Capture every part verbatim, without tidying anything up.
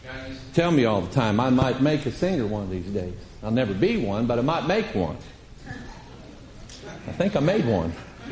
tell me all the time, I might make a singer one of these days. I'll never be one, but I might make one. I think I made one.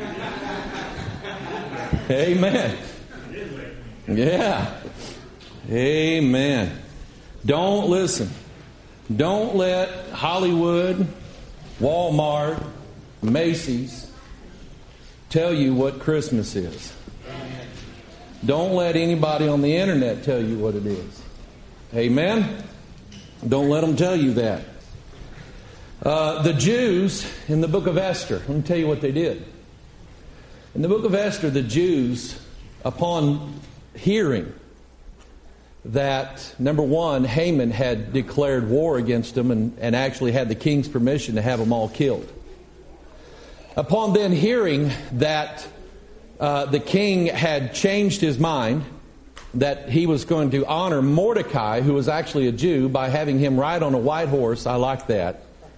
Amen. Yeah. Amen. Don't listen. Don't let Hollywood, Walmart, Macy's tell you what Christmas is. Don't let anybody on the internet tell you what it is. Amen? Don't let them tell you that. Uh, the Jews in the book of Esther, let me tell you what they did. In the book of Esther, the Jews, upon hearing that, number one, Haman had declared war against them and, and actually had the king's permission to have them all killed. Upon then hearing that uh, the king had changed his mind, that he was going to honor Mordecai, who was actually a Jew, by having him ride on a white horse. I like that.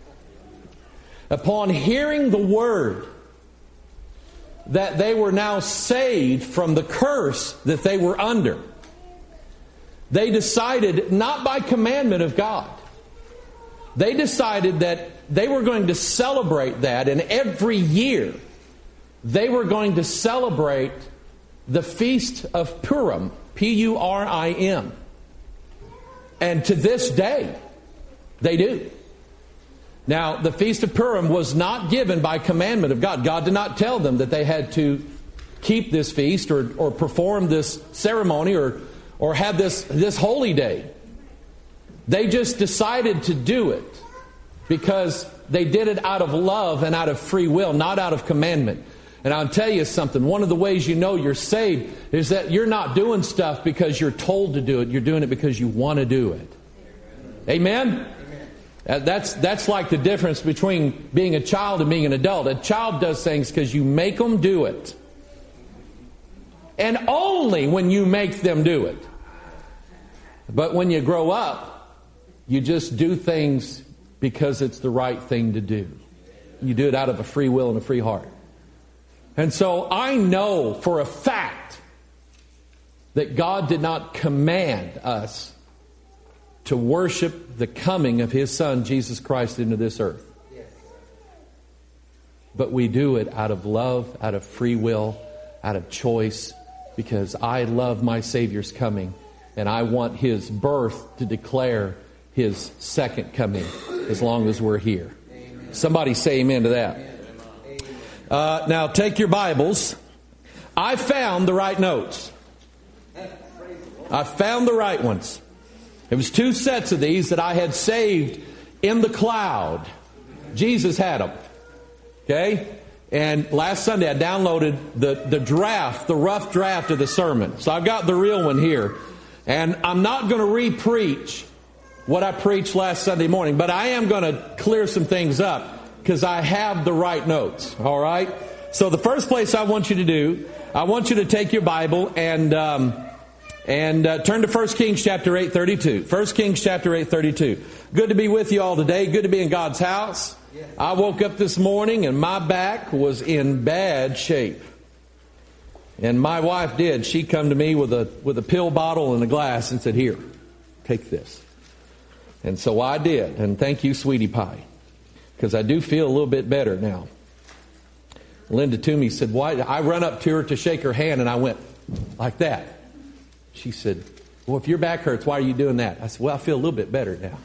Upon hearing the word that they were now saved from the curse that they were under, they decided, not by commandment of God, they decided that they were going to celebrate that, and every year they were going to celebrate the Feast of Purim, P U R I M. And to this day, they do. Now, the Feast of Purim was not given by commandment of God. God did not tell them that they had to keep this feast or, or perform this ceremony or, or have this, this holy day. They just decided to do it because they did it out of love and out of free will, not out of commandment. And I'll tell you something. One of the ways you know you're saved is that you're not doing stuff because you're told to do it. You're doing it because you want to do it. Amen? Uh, that's that's like the difference between being a child and being an adult. A child does things because you make them do it. And only when you make them do it. But when you grow up, you just do things because it's the right thing to do. You do it out of a free will and a free heart. And so I know for a fact that God did not command us to worship the coming of His Son, Jesus Christ, into this earth. But we do it out of love, out of free will, out of choice, because I love my Savior's coming, and I want His birth to declare His second coming as long as we're here. Somebody say amen to that. Uh, now take your Bibles. I found the right notes. I found the right ones. It was two sets of these that I had saved in the cloud. Jesus had them. Okay? And last Sunday I downloaded the, the draft, the rough draft of the sermon. So I've got the real one here. And I'm not going to re-preach what I preached last Sunday morning, but I am going to clear some things up because I have the right notes. All right? So the first place I want you to do, I want you to take your Bible and... Um, And uh, turn to First Kings chapter eight thirty-two. First Kings chapter eight thirty-two. Good to be with you all today. Good to be in God's house. I woke up this morning and my back was in bad shape. And my wife did. She come to me with a with a pill bottle and a glass and said, "Here, take this." And so I did. And thank you, sweetie pie, because I do feel a little bit better now. Linda Toomey said, "Why?" I run up to her to shake her hand and I went like that. She said, "Well, if your back hurts, why are you doing that?" I said, "Well, I feel a little bit better now."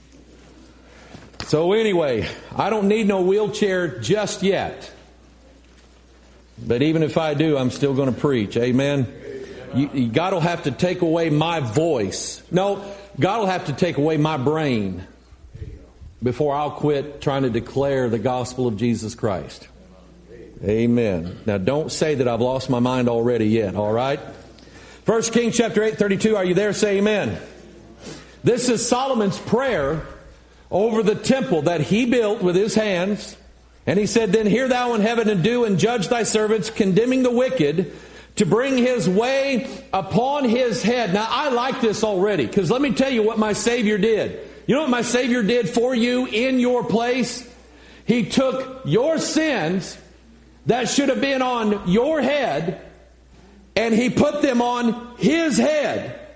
So anyway, I don't need no wheelchair just yet. But even if I do, I'm still going to preach. Amen. You, you, God will have to take away my voice. No, God will have to take away my brain before I'll quit trying to declare the gospel of Jesus Christ. Amen. Now, don't say that I've lost my mind already yet, all right? First Kings chapter eight thirty-two. Are you there? Say amen. This is Solomon's prayer over the temple that he built with his hands. And he said, "Then hear thou in heaven and do and judge thy servants, condemning the wicked to bring his way upon his head." Now, I like this already, because let me tell you what my Savior did. You know what my Savior did for you in your place? He took your sins that should have been on your head, and He put them on His head.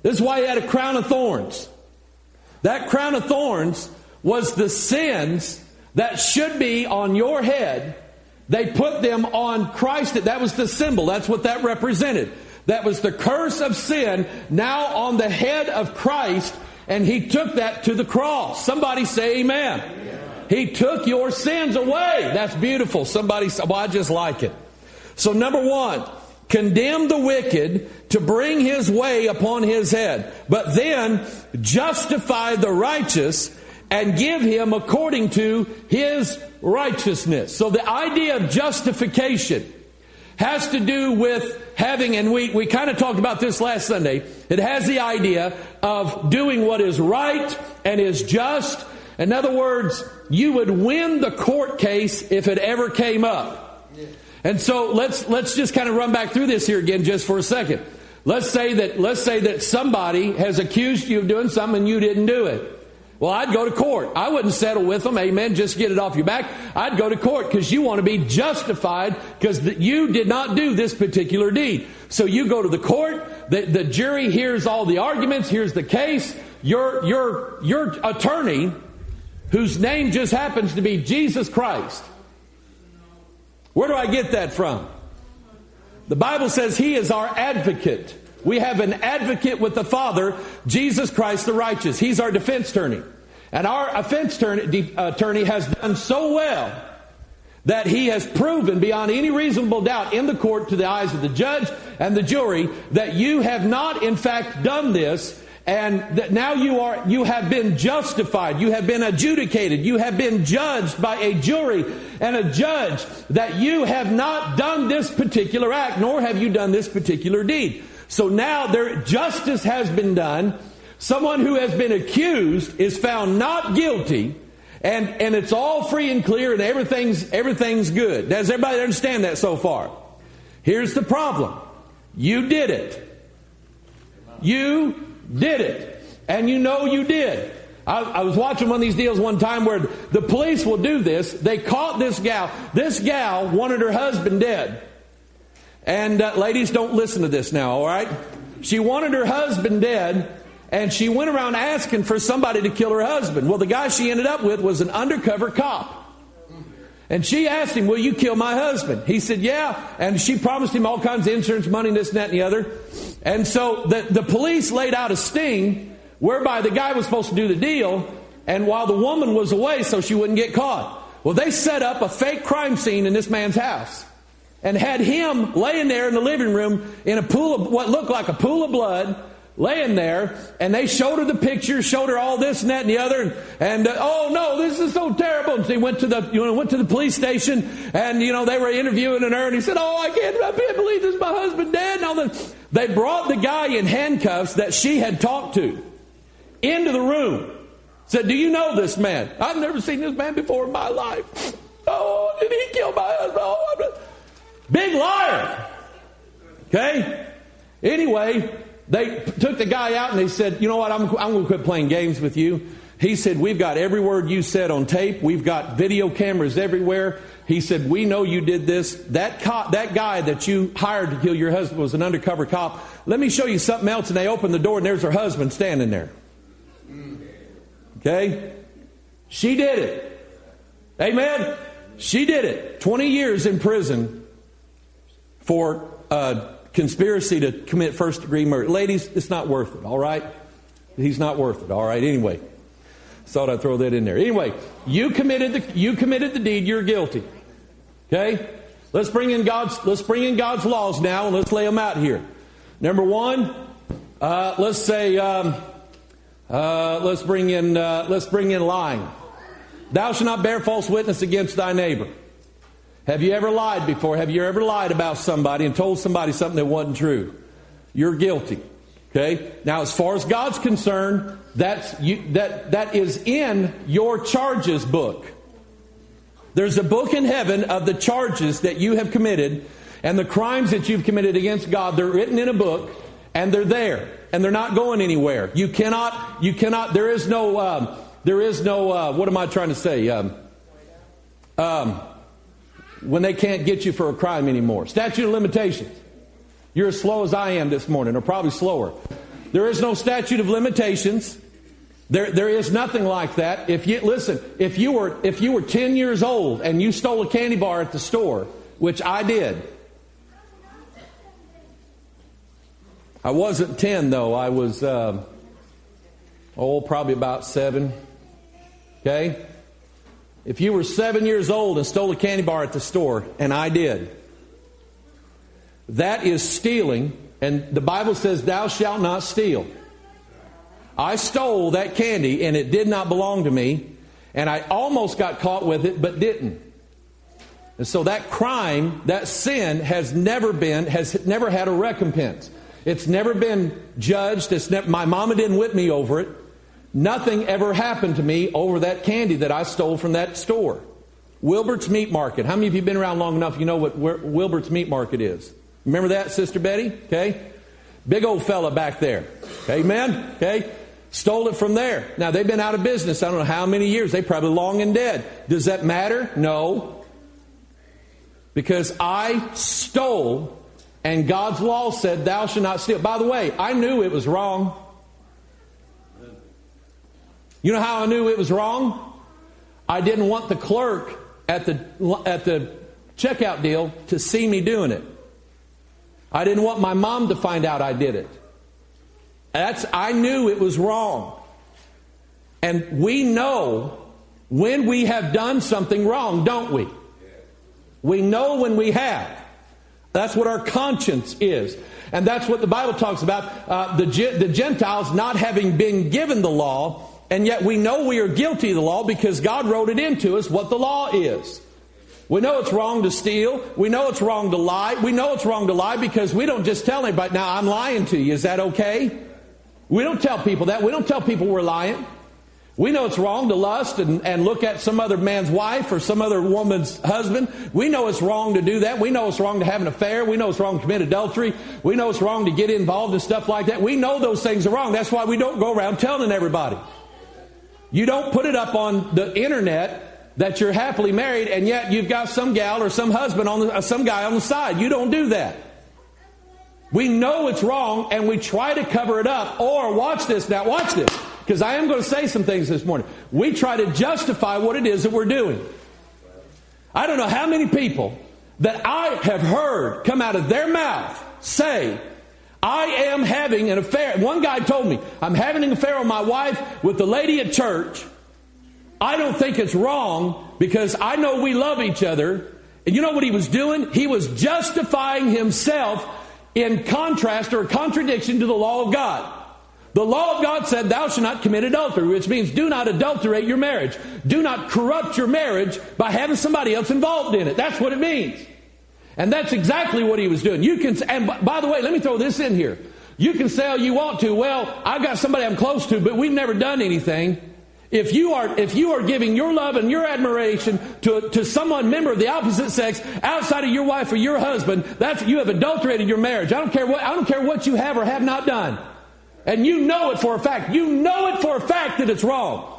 This is why he had a crown of thorns. That crown of thorns was the sins that should be on your head. They put them on Christ. That was the symbol. That's what that represented. That was the curse of sin now on the head of Christ, and he took that to the cross. Somebody say amen. Amen. He took your sins away. That's beautiful. Somebody say, well, I just like it. So number one, condemn the wicked to bring his way upon his head, but then justify the righteous and give him according to his righteousness. So the idea of justification has to do with having, and we, we kind of talked about this last Sunday, it has the idea of doing what is right and is just. In other words, you would win the court case if it ever came up. And so let's let's just kind of run back through this here again just for a second. Let's say that let's say that somebody has accused you of doing something and you didn't do it. Well, I'd go to court. I wouldn't settle with them. Amen. Just get it off your back. I'd go to court because you want to be justified because you did not do this particular deed. So you go to the court. The, the jury hears all the arguments. Here's the case. Your, your, your attorney, whose name just happens to be Jesus Christ. Where do I get that from? The Bible says he is our advocate. We have an advocate with the Father, Jesus Christ the righteous. He's our defense attorney. And our offense attorney has done so well that he has proven beyond any reasonable doubt in the court to the eyes of the judge and the jury that you have not in fact done this, and that now you are you have been justified, you have been adjudicated, you have been judged by a jury and a judge that you have not done this particular act, nor have you done this particular deed. So now there, justice has been done. Someone who has been accused is found not guilty, and, and it's all free and clear, and everything's everything's good. Does everybody understand that so far? Here's the problem. You did it. You did it. And you know you did. I, I was watching one of these deals one time where the police will do this. They caught this gal. This gal wanted her husband dead. And uh, ladies, don't listen to this now, all right? She wanted her husband dead, and she went around asking for somebody to kill her husband. Well, the guy she ended up with was an undercover cop. And she asked him, will you kill my husband? He said, yeah. And she promised him all kinds of insurance money, this, and that, and the other. And so the, the police laid out a sting whereby the guy was supposed to do the deal, and while the woman was away so she wouldn't get caught. Well, they set up a fake crime scene in this man's house and had him laying there in the living room in a pool of what looked like a pool of blood, laying there, and they showed her the pictures, showed her all this and that and the other, and, and uh, oh no, this is so terrible. And she went to the you know went to the police station, and you know they were interviewing her, and he said, oh, I can't, I can't believe this is my husband dead. And all this. They brought the guy in handcuffs that she had talked to into the room. Said, do you know this man? I've never seen this man before in my life. Oh, did he kill my husband? Oh, big liar. Okay? Anyway, they took the guy out and they said, you know what, I'm, I'm going to quit playing games with you. He said, we've got every word you said on tape. We've got video cameras everywhere. He said, we know you did this. That cop, that guy that you hired to kill your husband was an undercover cop. Let me show you something else. And they opened the door and there's her husband standing there. Okay? She did it. Amen? She did it. twenty years in prison for uh, conspiracy to commit first degree murder. Ladies, it's not worth it, all right? He's not worth it, all right? Anyway, thought I'd throw that in there. Anyway, you committed the you committed the deed, you're guilty. Okay? Let's bring in God's let's bring in God's laws now and let's lay them out here. Number one, uh, let's say um, uh, let's bring in uh, let's bring in lying. Thou shalt not bear false witness against thy neighbor. Have you ever lied before? Have you ever lied about somebody and told somebody something that wasn't true? You're guilty. Okay? Now, as far as God's concerned, that's you, that that is in your charges book. There's a book in heaven of the charges that you have committed and the crimes that you've committed against God. They're written in a book, and they're there, and they're not going anywhere. You cannot. You cannot. There is no. Um, there is no. Uh, what am I trying to say? Um, um, when they can't get you for a crime anymore. Statute of limitations. You're as slow as I am this morning, or probably slower. There is no statute of limitations. There, there is nothing like that. If you listen, if you were if you were ten years old and you stole a candy bar at the store, which I did. I wasn't ten though. I was uh, oh, probably about seven. Okay. If you were seven years old and stole a candy bar at the store, and I did, that is stealing, and the Bible says, "Thou shalt not steal." I stole that candy, and it did not belong to me, and I almost got caught with it, but didn't. And so that crime, that sin, has never been, has never had a recompense. It's never been judged. It's never, my mama didn't whip me over it. Nothing ever happened to me over that candy that I stole from that store. Wilbert's Meat Market. How many of you have been around long enough you know what Wilbert's Meat Market is? Remember that, Sister Betty? Okay. Big old fella back there. Amen? Okay. Stole it from there. Now, they've been out of business I don't know how many years. They probably long and dead. Does that matter? No. Because I stole, and God's law said, "Thou shalt not steal." By the way, I knew it was wrong. You know how I knew it was wrong? I didn't want the clerk at the at the checkout deal to see me doing it. I didn't want my mom to find out I did it. That's, I knew it was wrong. And we know when we have done something wrong, don't we? We know when we have. That's what our conscience is. And that's what the Bible talks about. Uh, the, the Gentiles not having been given the law, and yet we know we are guilty of the law because God wrote it into us what the law is. We know it's wrong to steal. We know it's wrong to lie. We know it's wrong to lie because we don't just tell anybody, "Now I'm lying to you. Is that okay?" We don't tell people that. We don't tell people we're lying. We know it's wrong to lust and, and look at some other man's wife or some other woman's husband. We know it's wrong to do that. We know it's wrong to have an affair. We know it's wrong to commit adultery. We know it's wrong to get involved in stuff like that. We know those things are wrong. That's why we don't go around telling everybody. You don't put it up on the internet that you're happily married, and yet you've got some gal or some husband on the, uh, some guy on the side. You don't do that. We know it's wrong, and we try to cover it up. Or, watch this now, watch this, because I am going to say some things this morning. We try to justify what it is that we're doing. I don't know how many people that I have heard come out of their mouth say, "I am having an affair." One guy told me, "I'm having an affair with my wife with the lady at church. I don't think it's wrong because I know we love each other." And you know what he was doing? He was justifying himself in contrast or contradiction to the law of God. The law of God said, "Thou shalt not commit adultery," which means do not adulterate your marriage. Do not corrupt your marriage by having somebody else involved in it. That's what it means. And that's exactly what he was doing. You can, and by the way, let me throw this in here. You can say all you want to, "Well, I've got somebody I'm close to, but we've never done anything." If you are if you are giving your love and your admiration to, to someone member of the opposite sex outside of your wife or your husband, that's you have adulterated your marriage. I don't care what I don't care what you have or have not done. And you know it for a fact. You know it for a fact that it's wrong.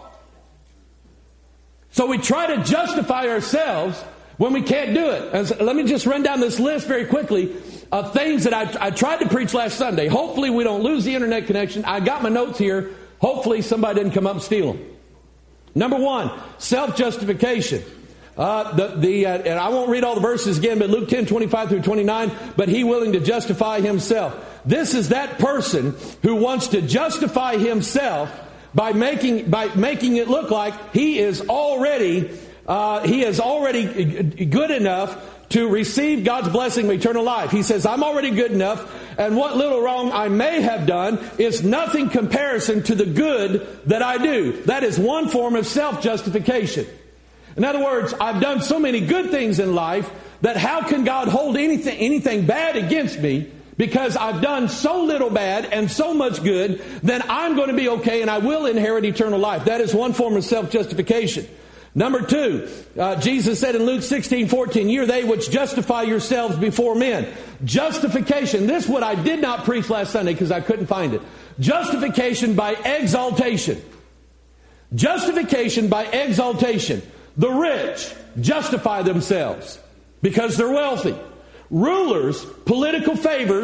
So we try to justify ourselves when we can't do it. And so let me just run down this list very quickly of things that I, I tried to preach last Sunday. Hopefully we don't lose the internet connection. I got my notes here. Hopefully somebody didn't come up and steal them. Number one, self-justification. Uh, the, the, uh, and I won't read all the verses again, but Luke ten, twenty-five through twenty-nine, "But he willing to justify himself." This is that person who wants to justify himself by making, by making it look like he is already, uh, he is already good enough to receive God's blessing of eternal life. He says, "I'm already good enough, and what little wrong I may have done is nothing comparison to the good that I do." That is one form of self-justification. In other words, I've done so many good things in life that how can God hold anything, anything bad against me? Because I've done so little bad and so much good, then I'm going to be okay and I will inherit eternal life. That is one form of self-justification. Number two, uh, Jesus said in Luke sixteen, fourteen, "Ye are they which justify yourselves before men." Justification. This is what I did not preach last Sunday because I couldn't find it. Justification by exaltation. Justification by exaltation. The rich justify themselves because they're wealthy. Rulers, political favors,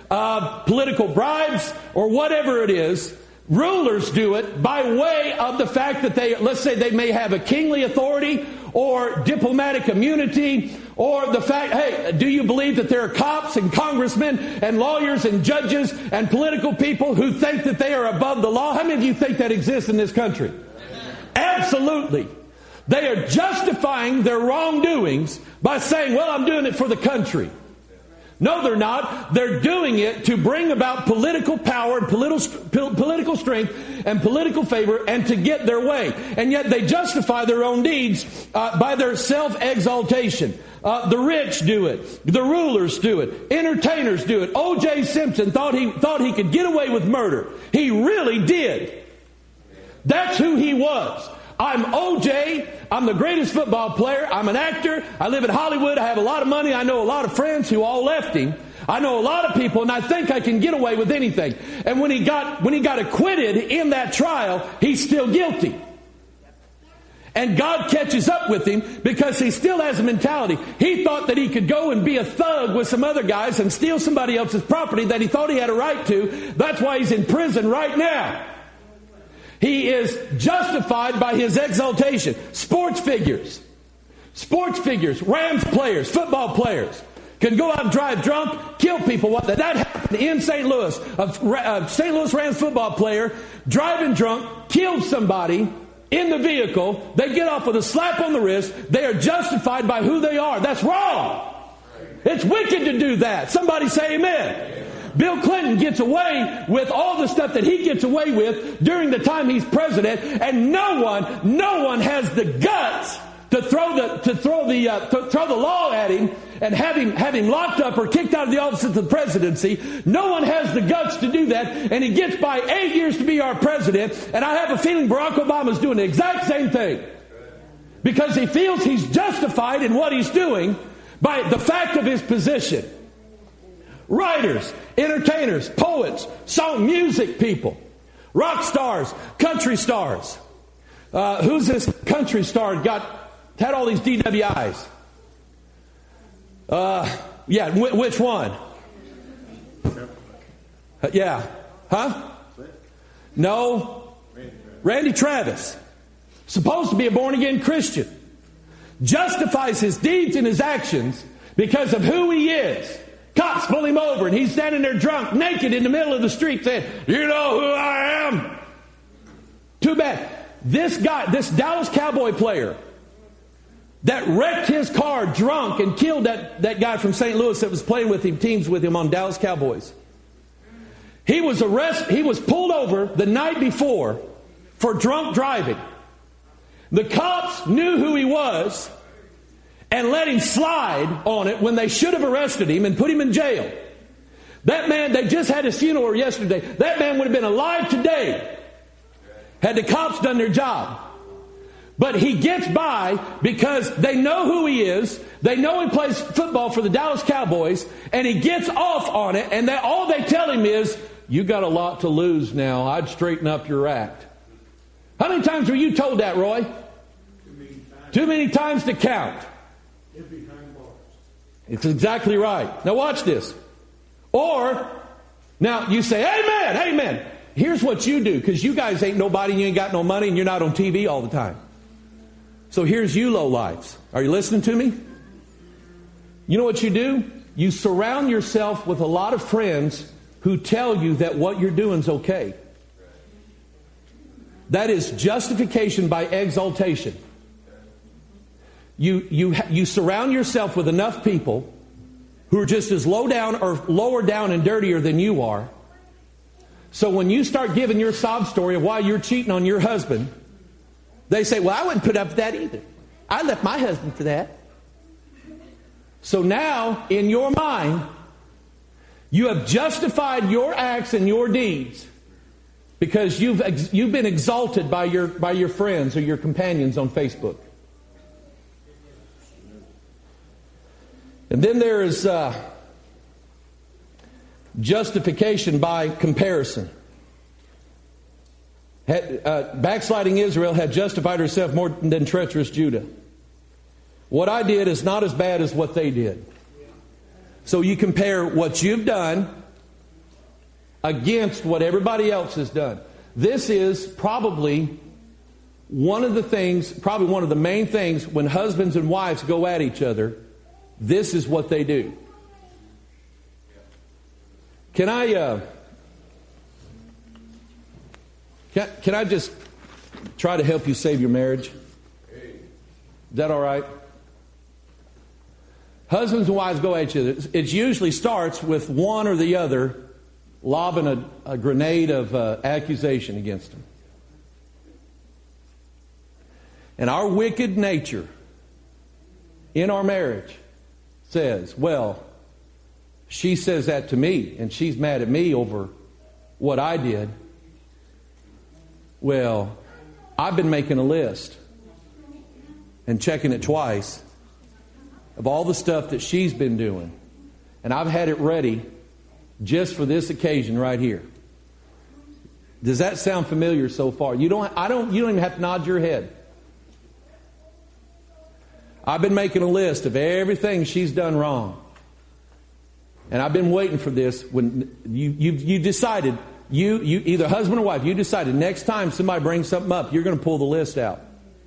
uh, political bribes, or whatever it is. Rulers do it by way of the fact that they, let's say they may have a kingly authority or diplomatic immunity, or the fact, hey, do you believe that there are cops and congressmen and lawyers and judges and political people who think that they are above the law? How many of you think that exists in this country? Absolutely. They are justifying their wrongdoings by saying, well, I'm doing it for the country. No, they're not. They're doing it to bring about political power and political, political strength and political favor, and to get their way. And yet they justify their own deeds uh, by their self-exaltation. Uh, the rich do it. The rulers do it. Entertainers do it. O J Simpson thought he thought he could get away with murder. He really did. That's who he was. I'm O J. I'm the greatest football player. I'm an actor. I live in Hollywood. I have a lot of money. I know a lot of friends who all left him. I know a lot of people, and I think I can get away with anything. And when he got when he got acquitted in that trial, he's still guilty. And God catches up with him because he still has a mentality. He thought that he could go and be a thug with some other guys and steal somebody else's property that he thought he had a right to. That's why he's in prison right now. He is justified by his exaltation. Sports figures, sports figures, Rams players, football players can go out and drive drunk, kill people. What that happened in Saint Louis. A Saint Louis Rams football player driving drunk killed somebody in the vehicle. They get off with a slap on the wrist. They are justified by who they are. That's wrong. It's wicked to do that. Somebody say amen. Bill Clinton gets away with all the stuff that he gets away with during the time he's president, and no one, no one has the guts to throw the to throw the uh, to throw the law at him and have him have him locked up or kicked out of the office of the presidency. No one has the guts to do that, and he gets by eight years to be our president. And I have a feeling Barack Obama's doing the exact same thing because he feels he's justified in what he's doing by the fact of his position. Writers, entertainers, poets, song, music people, rock stars, country stars. Uh, who's this country star got had all these D W Is? Uh, yeah, w- which one? Uh, yeah, huh? No, Randy Travis, supposed to be a born again Christian, justifies his deeds and his actions because of who he is. Cops pull him over and he's standing there drunk, naked in the middle of the street saying, you know who I am? Too bad. This guy, this Dallas Cowboy player that wrecked his car drunk and killed that, that guy from Saint Louis that was playing with him, teams with him on Dallas Cowboys. He was arrested, he was pulled over the night before for drunk driving. The cops knew who he was and let him slide on it when they should have arrested him and put him in jail. That man, they just had his funeral yesterday. That man would have been alive today had the cops done their job. But he gets by because they know who he is. They know he plays football for the Dallas Cowboys, and he gets off on it, and they, all they tell him is, you got a lot to lose now. I'd straighten up your act. How many times were you told that, Roy? Too many times, Too many times to count. It's exactly right. Now watch this. Or, now you say, amen, amen. Here's what you do, because you guys ain't nobody, and you ain't got no money, and you're not on T V all the time. So here's you lowlifes. Are you listening to me? You know what you do? You surround yourself with a lot of friends who tell you that what you're doing is okay. That is justification by exaltation. You, you, you surround yourself with enough people who are just as low down or lower down and dirtier than you are. So when you start giving your sob story of why you're cheating on your husband, they say, well, I wouldn't put up with that either. I left my husband for that. So now, in your mind, you have justified your acts and your deeds because you've, you've been exalted by your, by your friends or your companions on Facebook. And then there is uh, justification by comparison. Had, uh, backsliding Israel had justified herself more than treacherous Judah. What I did is not as bad as what they did. So you compare what you've done against what everybody else has done. This is probably one of the things, probably one of the main things when husbands and wives go at each other. This is what they do. Can I, uh, can, can I just try to help you save your marriage? Is that all right? Husbands and wives go at each other. It usually starts with one or the other lobbing a, a grenade of uh, accusation against them. And our wicked nature in our marriage says, well, she says that to me, and she's mad at me over what I did. Well, I've been making a list and checking it twice of all the stuff that she's been doing. And I've had it ready just for this occasion right here. Does that sound familiar so far? You don't, I don't, you don't even have to nod your head. I've been making a list of everything she's done wrong. And I've been waiting for this. When you, you, you decided, you, you, either husband or wife, you decided next time somebody brings something up, you're going to pull the list out.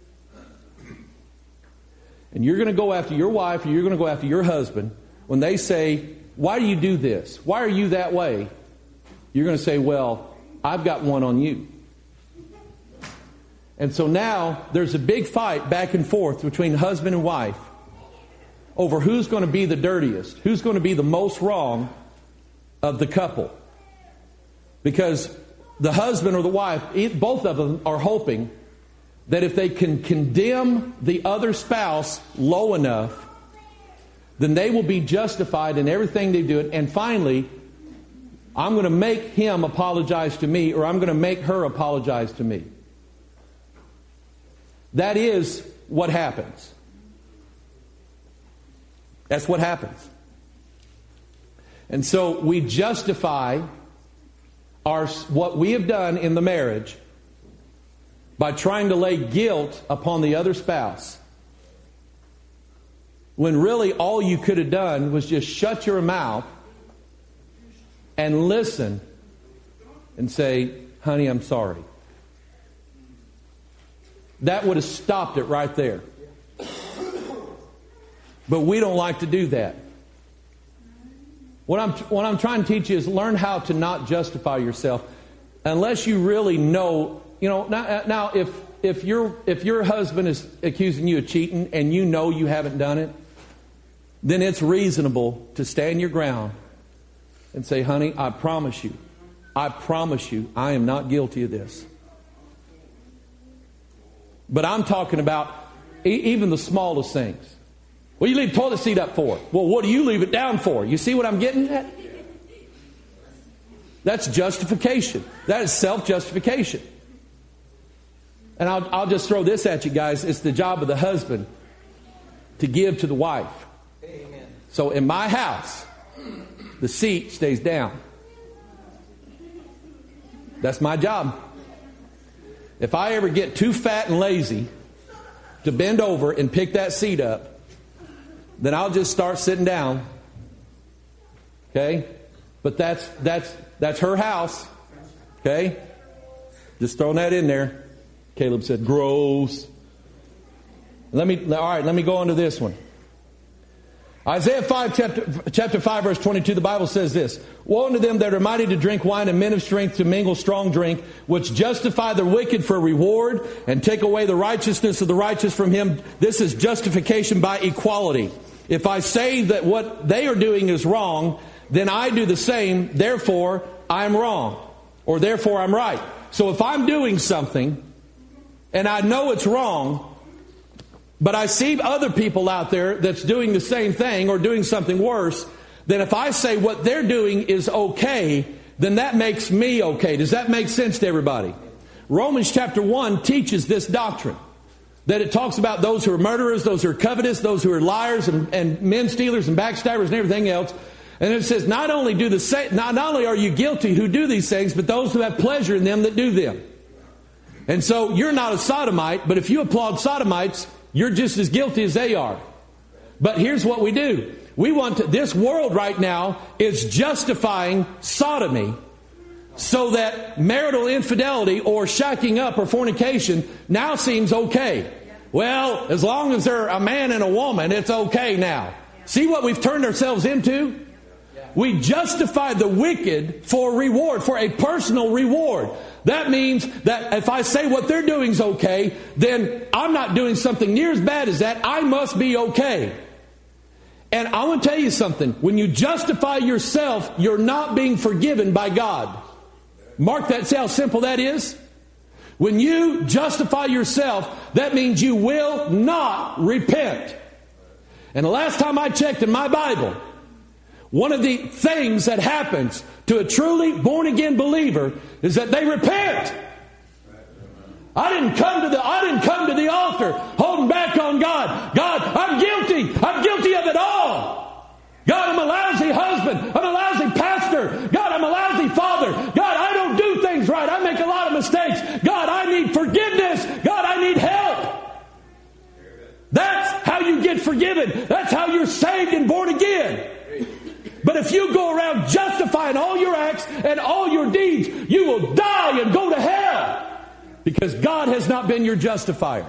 And you're going to go after your wife or you're going to go after your husband when they say, why do you do this? Why are you that way? You're going to say, well, I've got one on you. And so now there's a big fight back and forth between husband and wife over who's going to be the dirtiest, who's going to be the most wrong of the couple. Because the husband or the wife, both of them are hoping that if they can condemn the other spouse low enough, then they will be justified in everything they do. And finally, I'm going to make him apologize to me, or I'm going to make her apologize to me. That is what happens. That's what happens. And so we justify our what we have done in the marriage by trying to lay guilt upon the other spouse, when really all you could have done was just shut your mouth and listen and say, honey, I'm sorry. That would have stopped it right there. But we don't like to do that. What I'm, what I'm trying to teach you is learn how to not justify yourself unless you really know. You know, now, now if if your if your husband is accusing you of cheating and you know you haven't done it, then it's reasonable to stand your ground and say, honey, I promise you, I promise you, I am not guilty of this. But I'm talking about e- even the smallest things. Well, you leave the toilet seat up for? Well, what do you leave it down for? You see what I'm getting at? That's justification. That is self-justification. And I'll, I'll just throw this at you guys. It's the job of the husband to give to the wife. Amen. So in my house, the seat stays down. That's my job. If I ever get too fat and lazy to bend over and pick that seat up, then I'll just start sitting down. Okay? But that's that's that's her house. Okay? Just throwing that in there. Caleb said, gross. Let me all right, let me go on to this one. Isaiah five, chapter, chapter five, verse twenty-two, the Bible says this: woe unto them that are mighty to drink wine and men of strength to mingle strong drink, which justify the wicked for reward and take away the righteousness of the righteous from him. This is justification by equality. If I say that what they are doing is wrong, then I do the same, therefore I'm wrong, or therefore I'm right. So if I'm doing something and I know it's wrong, but I see other people out there that's doing the same thing or doing something worse, then if I say what they're doing is okay, then that makes me okay. Does that make sense to everybody? Romans chapter one teaches this doctrine. That it talks about those who are murderers, those who are covetous, those who are liars and, and men stealers and backstabbers and everything else. And it says not only do the same, not, not only are you guilty who do these things, but those who have pleasure in them that do them. And so you're not a sodomite, but if you applaud sodomites, you're just as guilty as they are. But here's what we do. We want to, this world right now is justifying sodomy So that marital infidelity or shacking up or fornication now seems okay. Well, as long as they're a man and a woman, it's okay now. See what we've turned ourselves into? We justify the wicked for reward, for a personal reward. That means that if I say what they're doing is okay, then I'm not doing something near as bad as that. I must be okay. And I want to tell you something. When you justify yourself, you're not being forgiven by God. Mark that, see how simple that is? When you justify yourself, that means you will not repent. And the last time I checked in my Bible, one of the things that happens to a truly born-again believer is that they repent. I didn't come to the I didn't come to the altar holding back on God. God, I'm guilty. I'm guilty of it all. God, I'm a lousy husband. I'm a lousy pastor. God, I'm a lousy father. God, I don't do things right. I make a lot of mistakes. God, I need forgiveness. God, I need help. That's how you get forgiven. That's how you're saved and born again. But if you go around justifying all your acts and all your deeds, you will die and go to hell. Because God has not been your justifier.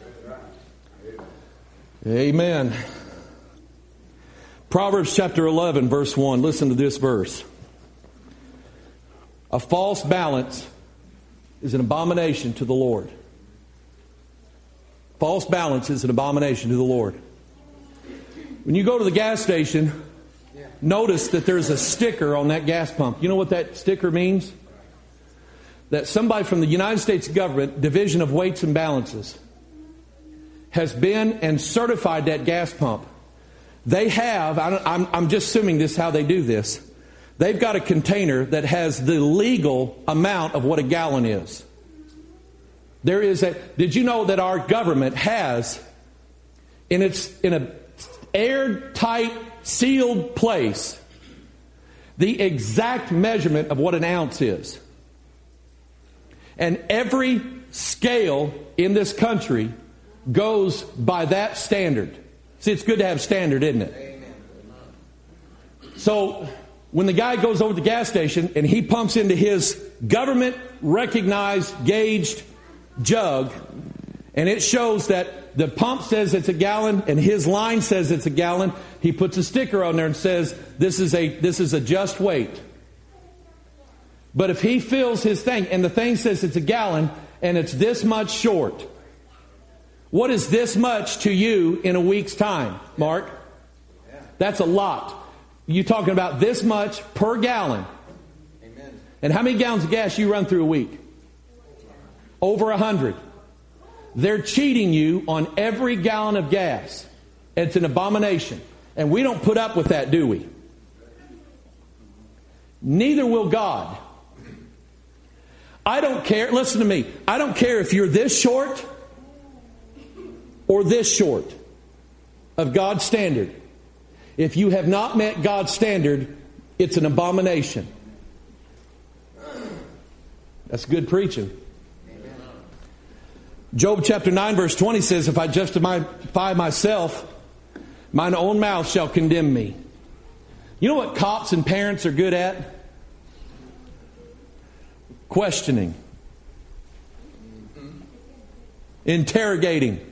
Amen. Proverbs chapter eleven, verse one. Listen to this verse. A false balance is an abomination to the Lord. False balance is an abomination to the Lord. When you go to the gas station, notice that there's a sticker on that gas pump. You know what that sticker means? That somebody from the United States government, Division of Weights and Balances, has been and certified that gas pump. They have, I'm, I'm just assuming this is how they do this, they've got a container that has the legal amount of what a gallon is. There is a, did you know that our government has, in its in a airtight, sealed place, the exact measurement of what an ounce is? And every scale in this country goes by that standard. See, it's good to have standard, isn't it? Amen. So when the guy goes over to the gas station and he pumps into his government-recognized, gauged jug, and it shows that the pump says it's a gallon and his line says it's a gallon, he puts a sticker on there and says, this is a, this is a just weight. But if he fills his thing and the thing says it's a gallon and it's this much short, what is this much to you in a week's time, Mark? That's a lot. You're talking about this much per gallon. Amen. And how many gallons of gas you run through a week? Over a hundred. They're cheating you on every gallon of gas. It's an abomination. And we don't put up with that, do we? Neither will God. I don't care. Listen to me. I don't care if you're this short or this short of God's standard. If you have not met God's standard, it's an abomination. That's good preaching. Job chapter nine verse twenty says, if I justify myself, mine own mouth shall condemn me. You know what cops and parents are good at? Questioning. Interrogating.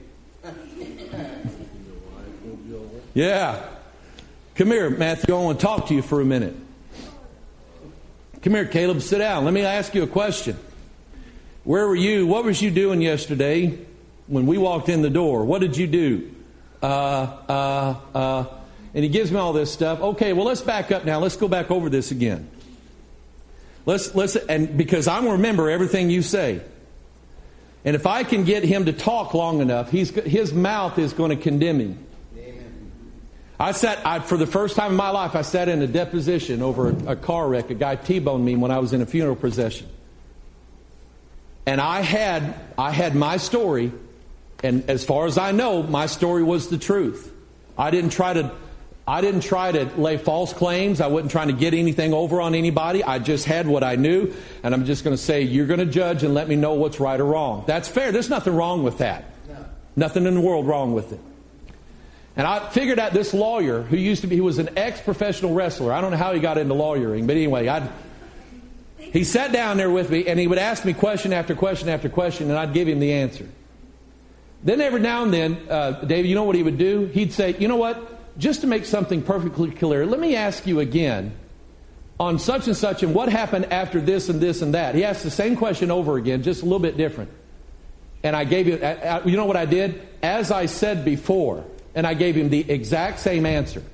Yeah. Come here, Matthew. I want to talk to you for a minute. Come here, Caleb. Sit down. Let me ask you a question. Where were you? What was you doing yesterday when we walked in the door? What did you do? Uh, uh, uh. And he gives me all this stuff. Okay, well, let's back up now. Let's go back over this again. Let's let's and because I'm going to remember everything you say. And if I can get him to talk long enough, he's his mouth is going to condemn him. Amen. I sat I, for the first time in my life. I sat in a deposition over a, a car wreck. A guy T-boned me when I was in a funeral procession. And I had I had my story, and as far as I know, my story was the truth. I didn't try to. I didn't try to lay false claims. I wasn't trying to get anything over on anybody. I just had what I knew. And I'm just going to say, you're going to judge and let me know what's right or wrong. That's fair. There's nothing wrong with that. No. Nothing in the world wrong with it. And I figured out this lawyer who used to be, he was an ex-professional wrestler. I don't know how he got into lawyering. But anyway, I He sat down there with me, and he would ask me question after question after question, and I'd give him the answer. Then every now and then, uh, David, you know what he would do? He'd say, you know what? Just to make something perfectly clear, let me ask you again on such and such, and what happened after this and this and that. He asked the same question over again, just a little bit different. And I gave you, you know what I did? As I said before, and I gave him the exact same answer.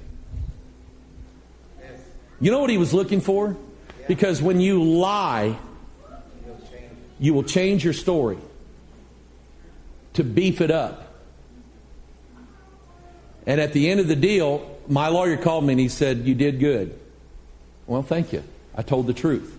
You know what he was looking for? Because when you lie, you will change your story to beef it up. And at the end of the deal, my lawyer called me and he said, you did good. Well, thank you. I told the truth.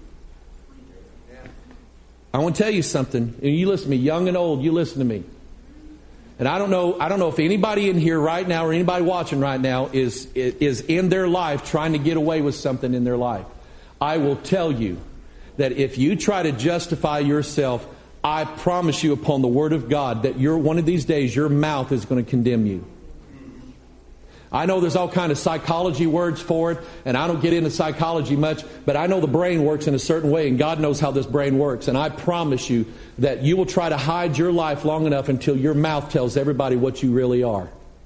I want to tell you something. You listen to me, young and old, you listen to me. And I don't know, I don't know if anybody in here right now or anybody watching right now is, is in their life trying to get away with something in their life. I will tell you that if you try to justify yourself, I promise you upon the Word of God that you're, one of these days your mouth is going to condemn you. I know there's all kind of psychology words for it, and I don't get into psychology much, but I know the brain works in a certain way, and God knows how this brain works. And I promise you that you will try to hide your life long enough until your mouth tells everybody what you really are.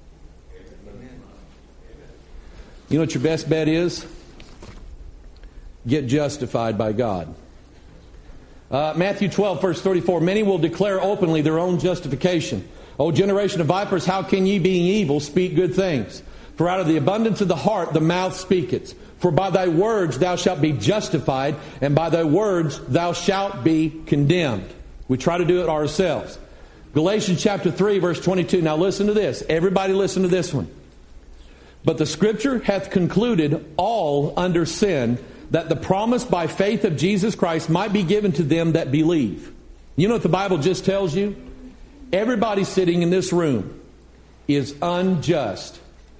You know what your best bet is? Get justified by God. Uh, Matthew twelve, verse thirty-four, many will declare openly their own justification. O generation of vipers, how can ye, being evil, speak good things? For out of the abundance of the heart the mouth speaketh. For by thy words thou shalt be justified, and by thy words thou shalt be condemned. We try to do it ourselves. Galatians chapter three, verse twenty-two. Now listen to this. Everybody listen to this one. But the Scripture hath concluded all under sin, that the promise by faith of Jesus Christ might be given to them that believe. You know what the Bible just tells you? Everybody sitting in this room is unjust.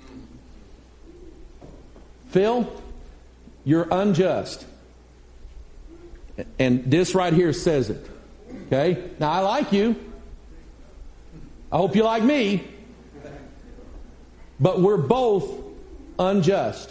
Phil, you're unjust. And this right here says it. Okay? Now, I like you. I hope you like me. But we're both unjust.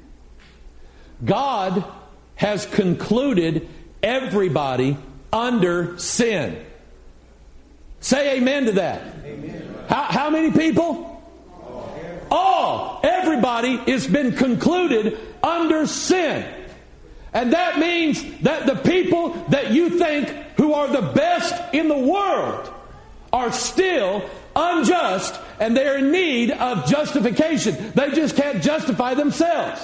God has concluded everybody under sin. Say amen to that. Amen. How, how many people? All. All. Everybody has been concluded under sin. And that means that the people that you think who are the best in the world are still unjust, and they're in need of justification. They just can't justify themselves.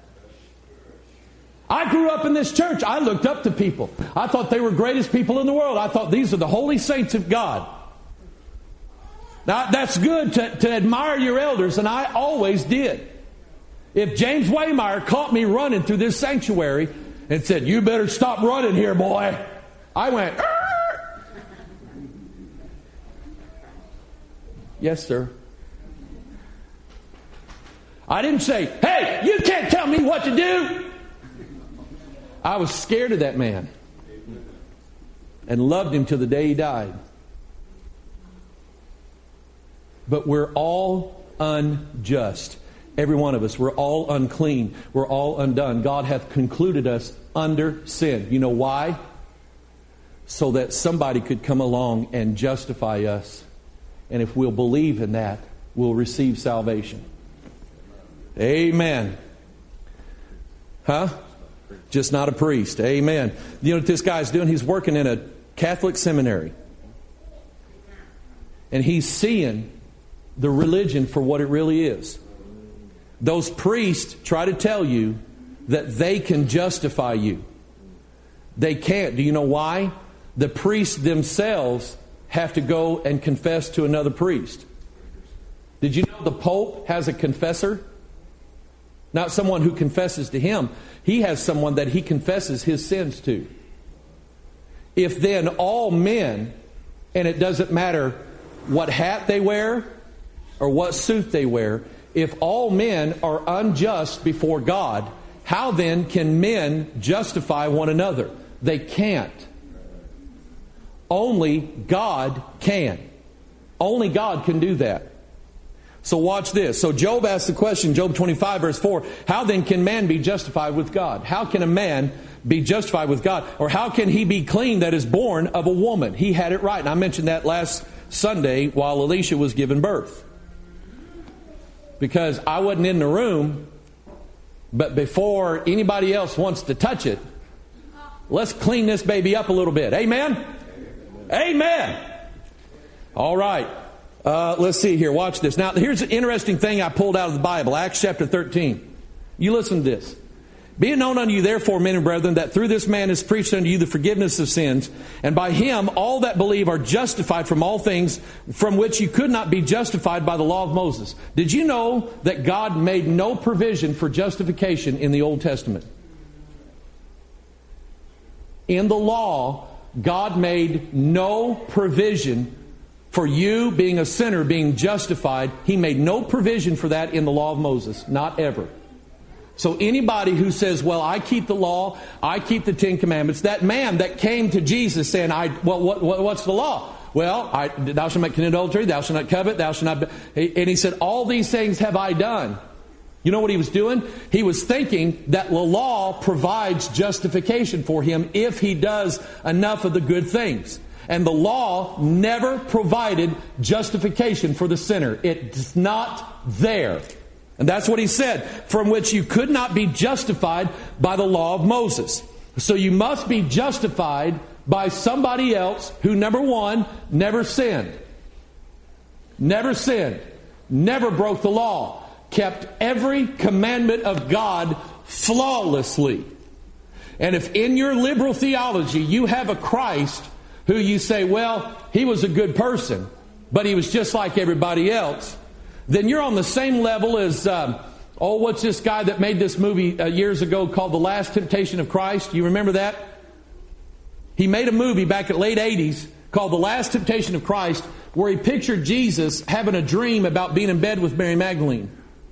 I grew up in this church. I looked up to people. I thought they were the greatest people in the world. I thought these are the holy saints of God. Now, that's good to, to admire your elders, and I always did. If James Waymeyer caught me running through this sanctuary and said, you better stop running here, boy, I went, Arr! Yes, sir. I didn't say, hey, you can't tell me what to do. I was scared of that man and loved him till the day he died. But we're all unjust. Every one of us. We're all unclean. We're all undone. God hath concluded us under sin. You know why? So that somebody could come along and justify us. And if we'll believe in that, we'll receive salvation. Amen. Huh? Just not a priest. Amen. You know what this guy's doing? He's working in a Catholic seminary. And he's seeing the religion for what it really is. Those priests try to tell you that they can justify you. They can't. Do you know why? The priests themselves have to go and confess to another priest. Did you know the Pope has a confessor? Not someone who confesses to him. He has someone that he confesses his sins to. If then all men, and it doesn't matter what hat they wear or what suit they wear, if all men are unjust before God, how then can men justify one another? They can't. Only God can. Only God can do that. So watch this. So Job asked the question, Job twenty-five verse four, how then can man be justified with God? How can a man be justified with God? Or how can he be clean that is born of a woman? He had it right. And I mentioned that last Sunday while Alicia was giving birth. Because I wasn't in the room, but before anybody else wants to touch it, let's clean this baby up a little bit. Amen? Amen. All right. Uh, let's see here. Watch this. Now, here's an interesting thing I pulled out of the Bible. Acts chapter thirteen. You listen to this. Be it known unto you, therefore, men and brethren, that through this man is preached unto you the forgiveness of sins, and by him all that believe are justified from all things from which you could not be justified by the law of Moses. Did you know that God made no provision for justification in the Old Testament? In the law, God made no provision for you being a sinner, being justified. He made no provision for that in the law of Moses. Not ever. So anybody who says, well, I keep the law, I keep the Ten Commandments, that man that came to Jesus saying, I, well, what, what, what's the law? Well, I, thou shalt not commit adultery, thou shalt not covet, thou shalt not... And he said, all these things have I done. You know what he was doing? He was thinking that the law provides justification for him if he does enough of the good things. And the law never provided justification for the sinner. It's not there. And that's what he said, from which you could not be justified by the law of Moses. So you must be justified by somebody else who, number one, never sinned. Never sinned. Never broke the law. Kept every commandment of God flawlessly. And if in your liberal theology you have a Christ who you say, well, he was a good person, but he was just like everybody else, then you're on the same level as, um, oh, what's this guy that made this movie uh, years ago called The Last Temptation of Christ? You remember that? He made a movie back in the late eighties called The Last Temptation of Christ, where he pictured Jesus having a dream about being in bed with Mary Magdalene.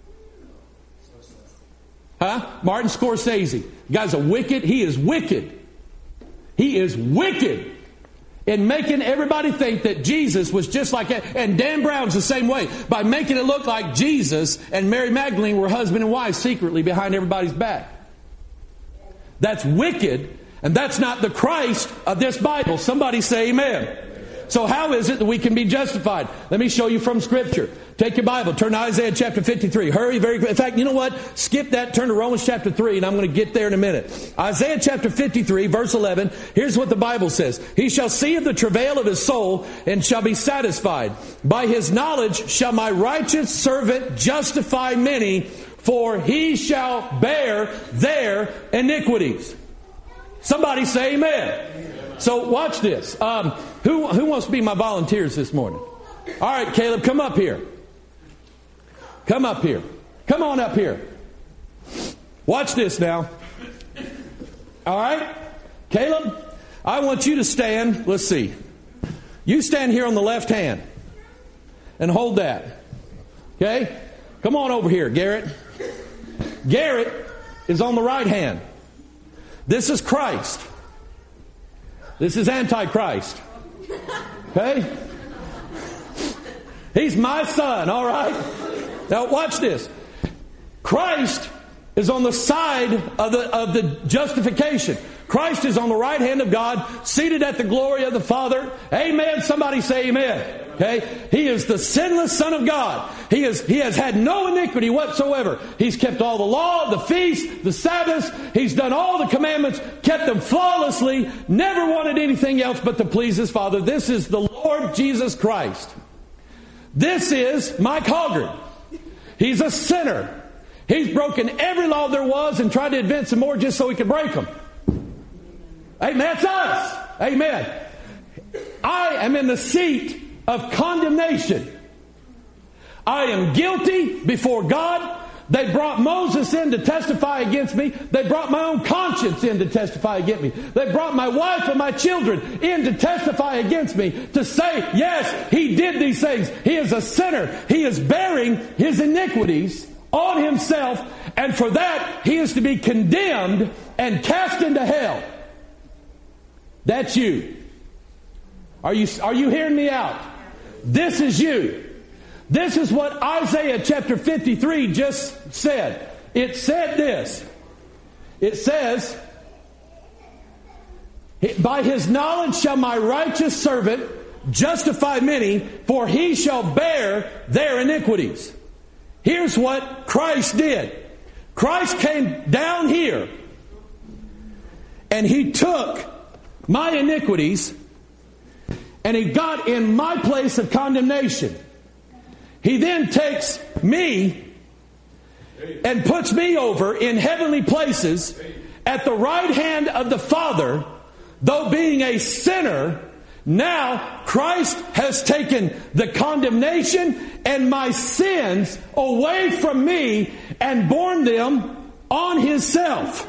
Huh? Martin Scorsese. The guy's a wicked. He is wicked. He is wicked. In making everybody think that Jesus was just like that. And Dan Brown's the same way. By making it look like Jesus and Mary Magdalene were husband and wife secretly behind everybody's back. That's wicked. And that's not the Christ of this Bible. Somebody say amen. So how is it that we can be justified? Let me show you from Scripture. Take your Bible. Turn to Isaiah chapter fifty-three. Hurry very quick. In fact, you know what? Skip that. Turn to Romans chapter three, and I'm going to get there in a minute. Isaiah chapter fifty-three, verse eleven. Here's what the Bible says. He shall see of the travail of his soul, and shall be satisfied. By his knowledge shall my righteous servant justify many, for he shall bear their iniquities. Somebody say amen. So watch this. Um, who, who wants to be my volunteers this morning? All right, Caleb, come up here. Come up here. Come on up here. Watch this now. All right? Caleb, I want you to stand. Let's see. You stand here on the left hand and hold that. Okay? Come on over here, Garrett. Garrett is on the right hand. This is Christ. This is Antichrist. Okay? He's my son, all right? Now watch this. Christ is on the side of the, of the justification. Christ is on the right hand of God, seated at the glory of the Father. Amen. Somebody say amen. Okay? He is the sinless Son of God. He is, he has had no iniquity whatsoever. He's kept all the law, the feasts, the Sabbaths. He's done all the commandments, kept them flawlessly, never wanted anything else but to please his Father. This is the Lord Jesus Christ. This is Mike Hoggard. He's a sinner. He's broken every law there was and tried to invent some more just so he could break them. Amen. That's us. Amen. I am in the seat of condemnation. I am guilty before God. They brought Moses in to testify against me. They brought my own conscience in to testify against me. They brought my wife and my children in to testify against me, to say, yes, he did these things. He is a sinner. He is bearing his iniquities on himself, and for that he is to be condemned and cast into hell. That's you. Are you, are you hearing me out? This is you. This is what Isaiah chapter fifty-three just said. It said this. It says, By his knowledge shall my righteous servant justify many, for he shall bear their iniquities. Here's what Christ did. Christ came down here and he took my iniquities and he got in my place of condemnation. He then takes me and puts me over in heavenly places at the right hand of the Father. Though being a sinner, now Christ has taken the condemnation and my sins away from me and borne them on Himself.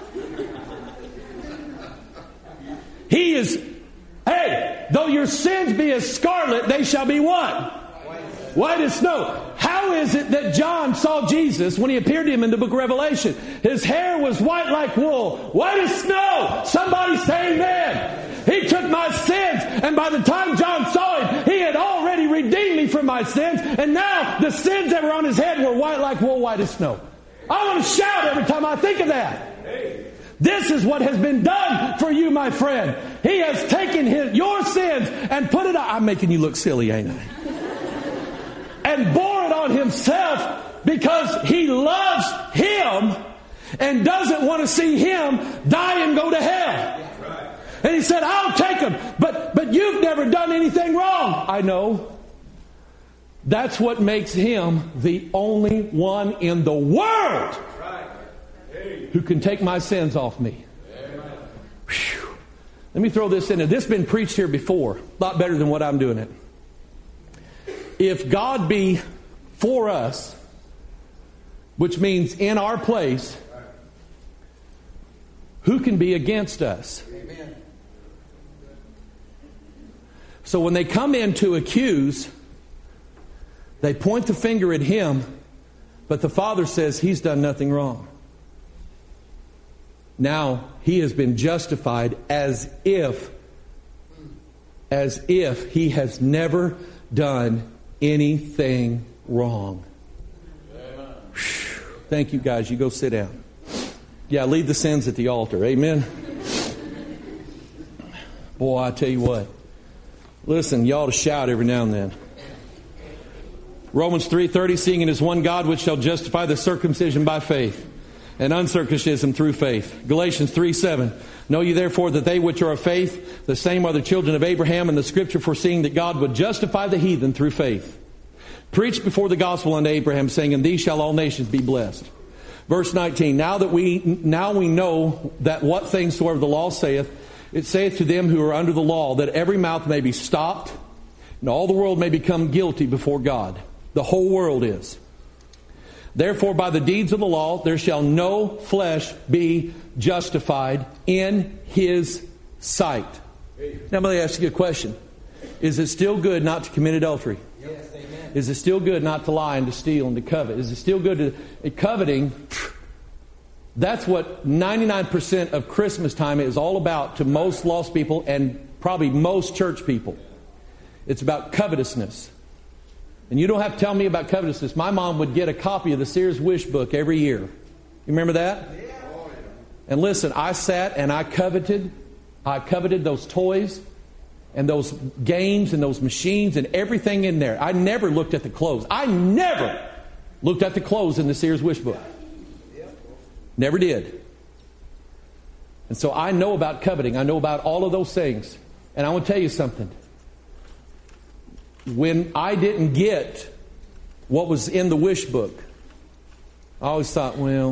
He is, hey, though your sins be as scarlet, they shall be what? White as snow. How is it that John saw Jesus when he appeared to him in the book of Revelation? His hair was white like wool, white as snow. Somebody say amen. He took my sins, and by the time John saw him, he had already redeemed me from my sins, and now the sins that were on his head were white like wool, white as snow. I want to shout every time I think of that. This is what has been done for you, my friend. He has taken his, your sins and put it on. I'm making you look silly, ain't I? And bore it on Himself because He loves him and doesn't want to see him die and go to hell. And He said, I'll take him, but, but you've never done anything wrong. I know. That's what makes Him the only one in the world who can take my sins off me. Whew. Let me throw this in there. This has been preached here before. A lot better than what I'm doing it. If God be for us, which means in our place, who can be against us? Amen. So when they come in to accuse, they point the finger at Him, but the Father says He's done nothing wrong. Now He has been justified as if, as if He has never done anything wrong. Thank you, guys. You go sit down. Yeah, leave the sins at the altar. Amen. Boy, I tell you what. Listen, you ought to shout every now and then. Romans three thirty, seeing it is one God which shall justify the circumcision by faith and uncircumcision through faith. Galatians three seven. Know ye therefore that they which are of faith, the same are the children of Abraham, and the Scripture foreseeing that God would justify the heathen through faith. Preached before the gospel unto Abraham, saying, in these shall all nations be blessed. Verse nineteen. Now that we now we know that what things soever the law saith, it saith to them who are under the law, that every mouth may be stopped, and all the world may become guilty before God. The whole world is. Therefore, by the deeds of the law, there shall no flesh be justified in His sight. Now, let me ask you a question. Is it still good not to commit adultery? Yes, amen. Is it still good not to lie and to steal and to covet? Is it still good to... Coveting, that's what ninety-nine percent of Christmas time is all about to most lost people and probably most church people. It's about covetousness. And you don't have to tell me about covetousness. My mom would get a copy of the Sears Wish book every year. You remember that? And listen, I sat and I coveted. I coveted those toys and those games and those machines and everything in there. I never looked at the clothes. I never looked at the clothes in the Sears Wish book. Never did. And so I know about coveting. I know about all of those things. And I want to tell you something. When I didn't get what was in the wish book, I always thought, well,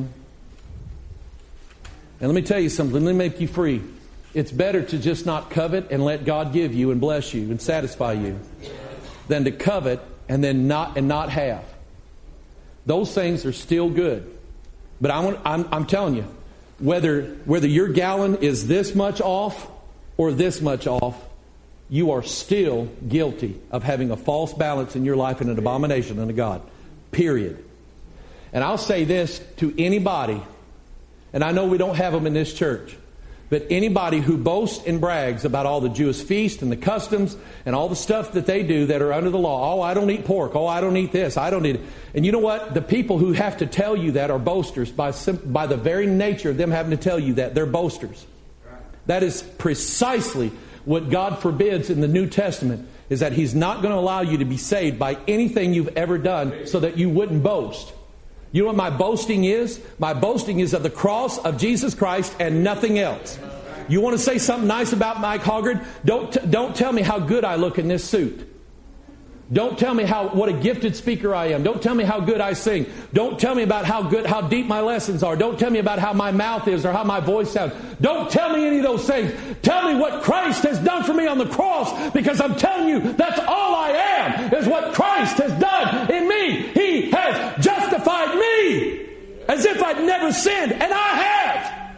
and let me tell you something, let me make you free. It's better to just not covet and let God give you and bless you and satisfy you than to covet and then not and not have. Those things are still good. But I want, I'm, I'm telling you, whether whether your gallon is this much off or this much off, you are still guilty of having a false balance in your life and an abomination unto God. Period. And I'll say this to anybody, and I know we don't have them in this church, but anybody who boasts and brags about all the Jewish feasts and the customs and all the stuff that they do that are under the law. Oh, I don't eat pork. Oh, I don't eat this. I don't eat it. And you know what? The people who have to tell you that are boasters by, by the very nature of them having to tell you that. They're boasters. That is precisely what God forbids in the New Testament, is that He's not going to allow you to be saved by anything you've ever done so that you wouldn't boast. You know what my boasting is? My boasting is of the cross of Jesus Christ and nothing else. You want to say something nice about Mike Hoggard? Don't, t- don't tell me how good I look in this suit. Don't tell me how what a gifted speaker I am. Don't tell me how good I sing. Don't tell me about how good, how deep my lessons are. Don't tell me about how my mouth is or how my voice sounds. Don't tell me any of those things. Tell me what Christ has done for me on the cross, because I'm telling you, that's all I am, is what Christ has done in me. He has justified me as if I'd never sinned, and I have.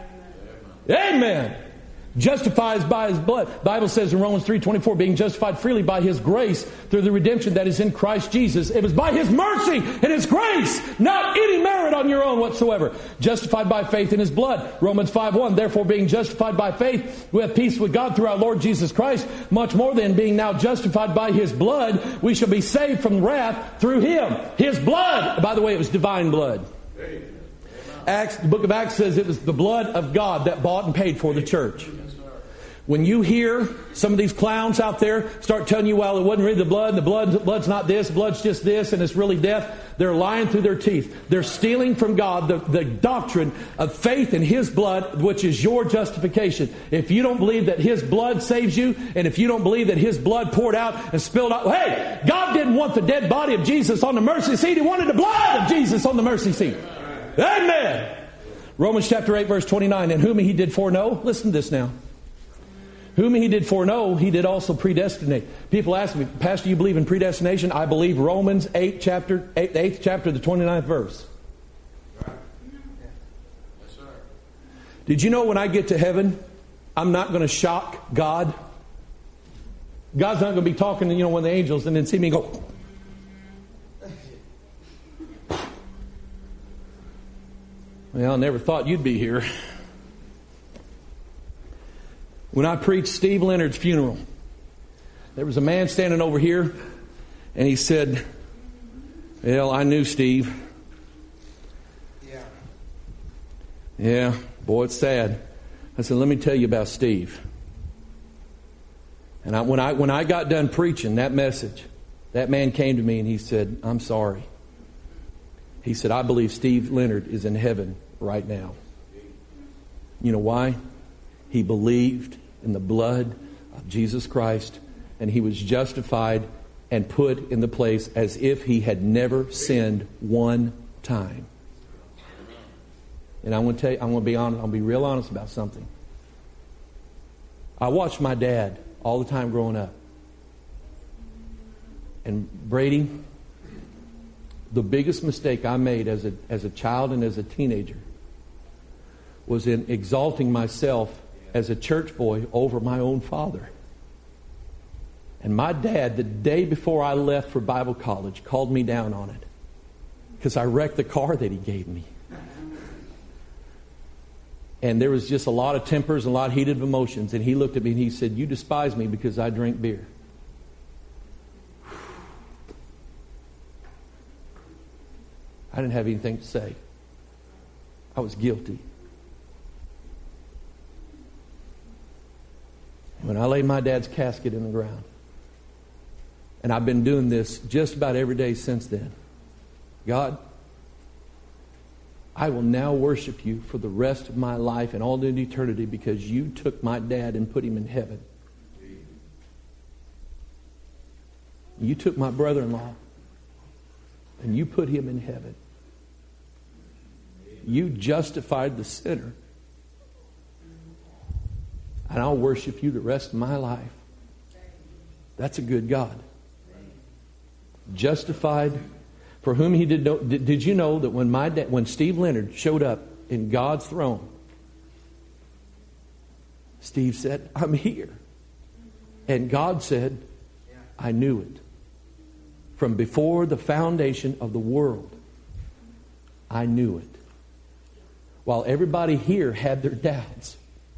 Amen. Justifies by His blood. The Bible says in Romans three twenty-four, being justified freely by His grace through the redemption that is in Christ Jesus. It was by His mercy and His grace, not any merit on your own whatsoever. Justified by faith in His blood. Romans five one, therefore being justified by faith, we have peace with God through our Lord Jesus Christ. Much more than being now justified by His blood, we shall be saved from wrath through Him. His blood, by the way, it was divine blood. Acts, the book of Acts says it was the blood of God that bought and paid for the church. When you hear some of these clowns out there start telling you, well, it wasn't really the blood, the blood, the blood's not this, blood's just this, and it's really death, they're lying through their teeth. They're stealing from God the, the doctrine of faith in His blood, which is your justification. If you don't believe that His blood saves you, and if you don't believe that His blood poured out and spilled out, hey, God didn't want the dead body of Jesus on the mercy seat. He wanted the blood of Jesus on the mercy seat. Amen. Romans chapter eight, verse twenty-nine, and whom He did foreknow, listen to this now. Whom He did foreknow, He did also predestinate. People ask me, Pastor, you believe in predestination? I believe Romans eight, chapter, eight, eighth chapter, the twenty-ninth verse. Right. Yes, sir. Did you know when I get to heaven, I'm not going to shock God? God's not going to be talking to, you know, one of the angels and then see me go. Well, I never thought you'd be here. When I preached Steve Leonard's funeral, there was a man standing over here, and he said, well, I knew Steve. Yeah. Yeah, boy, it's sad. I said, let me tell you about Steve. And I, when I when I got done preaching that message, that man came to me and he said, I'm sorry. He said, I believe Steve Leonard is in heaven right now. You know why? He believed in the blood of Jesus Christ, and he was justified and put in the place as if he had never sinned one time. And I want to tell you, I want to be honest, I'll be real honest about something. I watched my dad all the time growing up. And Brady, the biggest mistake I made as a as a child and as a teenager was in exalting myself as a church boy over my own father. And my dad, the day before I left for Bible college, called me down on it because I wrecked the car that he gave me. And there was just a lot of tempers and a lot of heated emotions. And he looked at me and he said, you despise me because I drink beer. I didn't have anything to say. I was guilty. When I laid my dad's casket in the ground, and I've been doing this just about every day since then, God, I will now worship you for the rest of my life and all into eternity because you took my dad and put him in heaven. You took my brother-in-law and you put him in heaven. You justified the sinner. And I'll worship you the rest of my life. That's a good God. Justified, for whom he did know. Did, did you know that when my dad, when Steve Leonard showed up in God's throne, Steve said, I'm here. And God said, I knew it. From before the foundation of the world, I knew it. While everybody here had their doubts.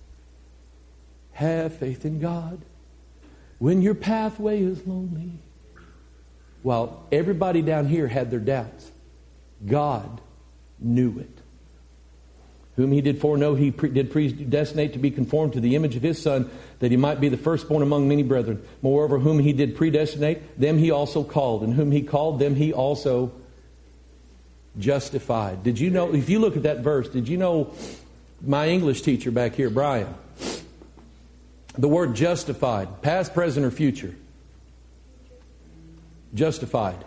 Have faith in God when your pathway is lonely. While everybody down here had their doubts, God knew it. Whom he did foreknow, he pre- did predestinate to be conformed to the image of his Son, that he might be the firstborn among many brethren. Moreover, whom he did predestinate, them he also called. And whom he called, them he also justified. Did you know, if you look at that verse, did you know my English teacher back here, Brian, the word justified, past, present, or future? Justified.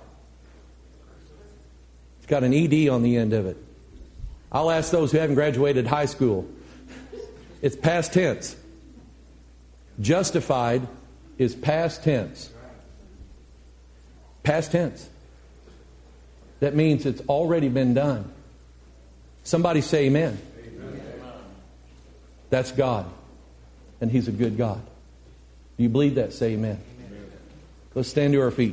It's got an E D on the end of it. I'll ask those who haven't graduated high school. It's past tense. Justified is past tense. Past tense. That means it's already been done. Somebody say amen. Amen. That's God. And He's a good God. Do you believe that? Say amen. Amen. Let's stand to our feet.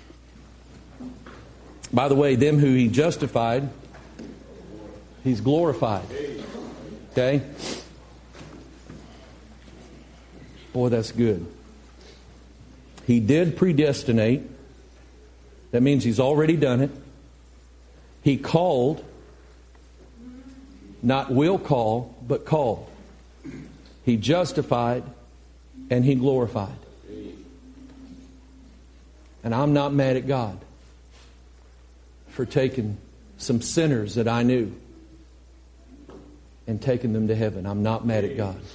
By the way, them who He justified, He's glorified. Okay? Boy, that's good. He did predestinate. That means He's already done it. He called, not will call, but called. He justified, and He glorified. And I'm not mad at God for taking some sinners that I knew and taking them to heaven. I'm not mad at God.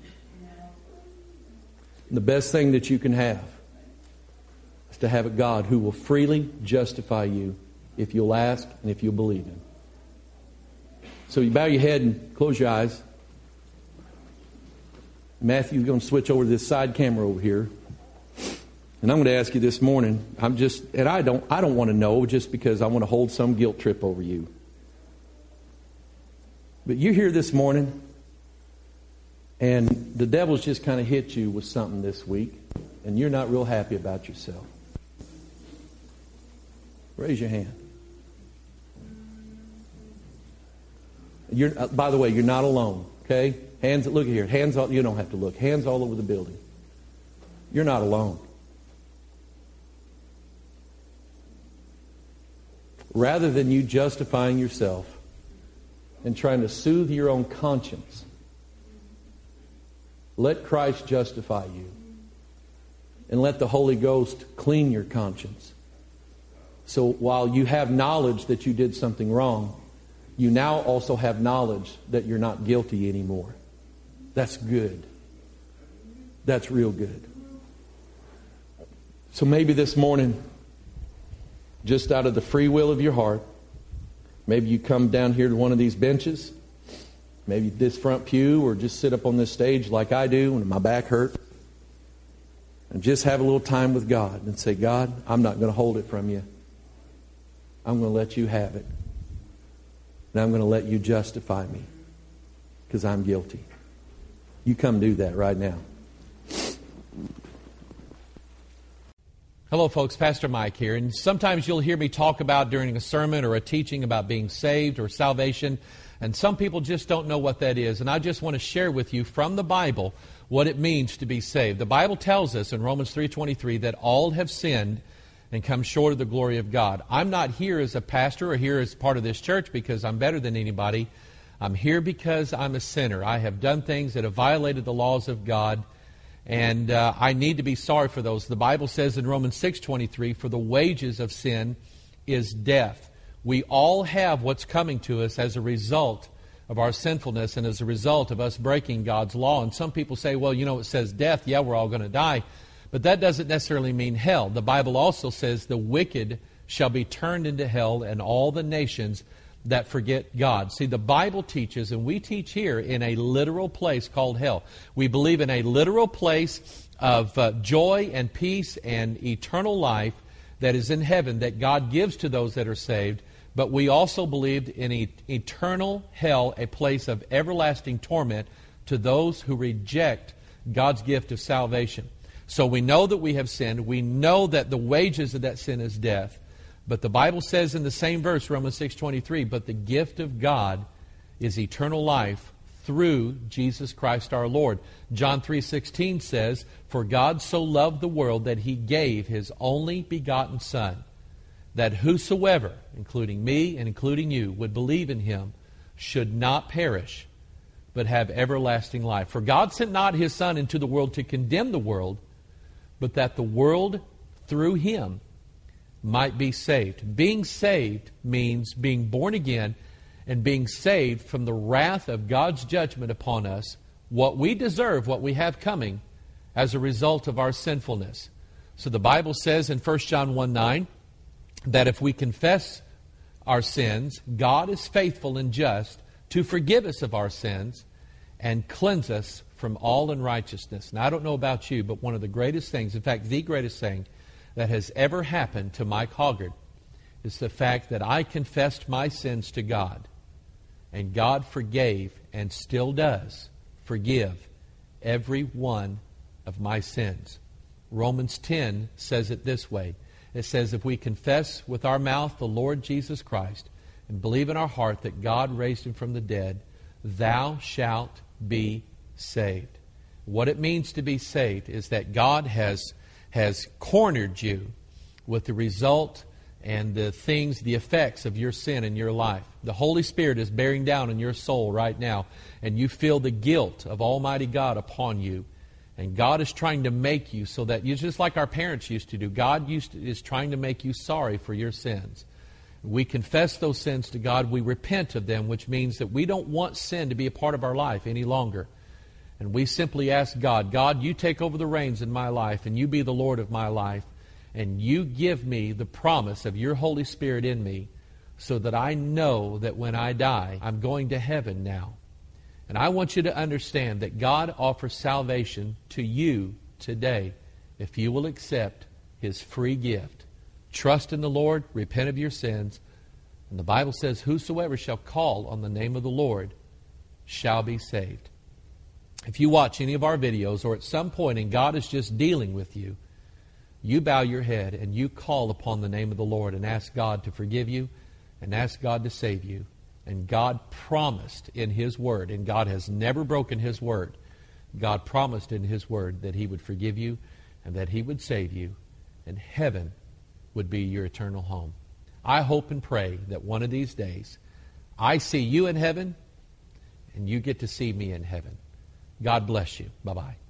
The best thing that you can have is to have a God who will freely justify you if you'll ask and if you'll believe Him. So you bow your head and close your eyes. Matthew's going to switch over to this side camera over here. And I'm going to ask you this morning, I'm just, and I don't, I don't want to know just because I want to hold some guilt trip over you. But you're here this morning, and the devil's just kind of hit you with something this week, and you're not real happy about yourself. Raise your hand. You're, uh, by the way, you're not alone, okay? Hands, look here. Hands, all, you don't have to look. Hands all over the building. You're not alone. Rather than you justifying yourself and trying to soothe your own conscience, let Christ justify you. And let the Holy Ghost clean your conscience. So while you have knowledge that you did something wrong, you now also have knowledge that you're not guilty anymore. That's good. That's real good. So maybe this morning, just out of the free will of your heart, maybe you come down here to one of these benches, maybe this front pew, or just sit up on this stage like I do when my back hurts, and just have a little time with God and say, God, I'm not going to hold it from you. I'm going to let you have it. And I'm going to let you justify me because I'm guilty. You come do that right now. Hello, folks. Pastor Mike here. And sometimes you'll hear me talk about during a sermon or a teaching about being saved or salvation. And some people just don't know what that is. And I just want to share with you from the Bible what it means to be saved. The Bible tells us in Romans three twenty-three that all have sinned and come short of the glory of God. I'm not here as a pastor or here as part of this church because I'm better than anybody. I'm here because I'm a sinner. I have done things that have violated the laws of God, and uh, I need to be sorry for those. The Bible says in Romans six twenty-three, for the wages of sin is death. We all have what's coming to us as a result of our sinfulness and as a result of us breaking God's law. And some people say, well, you know, it says death. Yeah, we're all going to die. But that doesn't necessarily mean hell. The Bible also says the wicked shall be turned into hell and all the nations that forget God. See, the Bible teaches, and we teach here, in a literal place called hell. We believe in a literal place of uh, joy and peace and eternal life that is in heaven that God gives to those that are saved. But we also believed in e- eternal hell, a place of everlasting torment to those who reject God's gift of salvation. So we know that we have sinned. We know that the wages of that sin is death. But the Bible says in the same verse, Romans six twenty-three, but the gift of God is eternal life through Jesus Christ our Lord. John three sixteen says, for God so loved the world that He gave His only begotten Son, that whosoever, including me and including you, would believe in Him should not perish, but have everlasting life. For God sent not His Son into the world to condemn the world, but that the world through Him might be saved. Being saved means being born again and being saved from the wrath of God's judgment upon us, what we deserve, what we have coming, as a result of our sinfulness. So the Bible says in First John one nine that if we confess our sins, God is faithful and just to forgive us of our sins and cleanse us from all unrighteousness. Now, I don't know about you, but one of the greatest things, in fact, the greatest thing that has ever happened to Mike Hoggard is the fact that I confessed my sins to God, and God forgave and still does forgive every one of my sins. Romans ten says it this way. It says, if we confess with our mouth the Lord Jesus Christ and believe in our heart that God raised Him from the dead, thou shalt be saved. What it means to be saved is that God has, has cornered you with the result and the things, the effects of your sin in your life. The Holy Spirit is bearing down in your soul right now, and you feel the guilt of Almighty God upon you. And God is trying to make you so that, you just like our parents used to do, God used to, is trying to make you sorry for your sins. We confess those sins to God. We repent of them, which means that we don't want sin to be a part of our life any longer. And we simply ask God, God, you take over the reins in my life, and you be the Lord of my life, and you give me the promise of your Holy Spirit in me so that I know that when I die, I'm going to heaven now. And I want you to understand that God offers salvation to you today if you will accept His free gift. Trust in the Lord, repent of your sins, and the Bible says, whosoever shall call on the name of the Lord shall be saved. If you watch any of our videos, or at some point and God is just dealing with you, you bow your head and you call upon the name of the Lord and ask God to forgive you and ask God to save you. And God promised in His Word, and God has never broken His Word, God promised in His Word that He would forgive you and that He would save you, and heaven would be your eternal home. I hope and pray that one of these days I see you in heaven and you get to see me in heaven. God bless you. Bye-bye.